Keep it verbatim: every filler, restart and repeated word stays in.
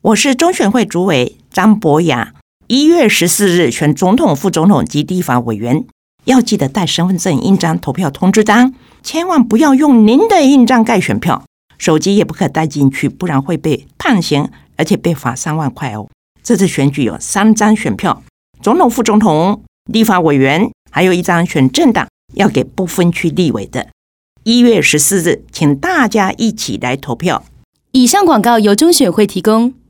我是中选会主委张博雅。一月十四日选总统、副总统及立法委员，要记得带身份证、印章、投票通知单，千万不要用您的印章盖选票，手机也不可带进去，不然会被判刑，而且被罚三万块哦。这次选举有三张选票，总统、副总统、立法委员，还有一张选政党，要给不分区立委的。一月十四日，请大家一起来投票。 以上广告由中选会提供。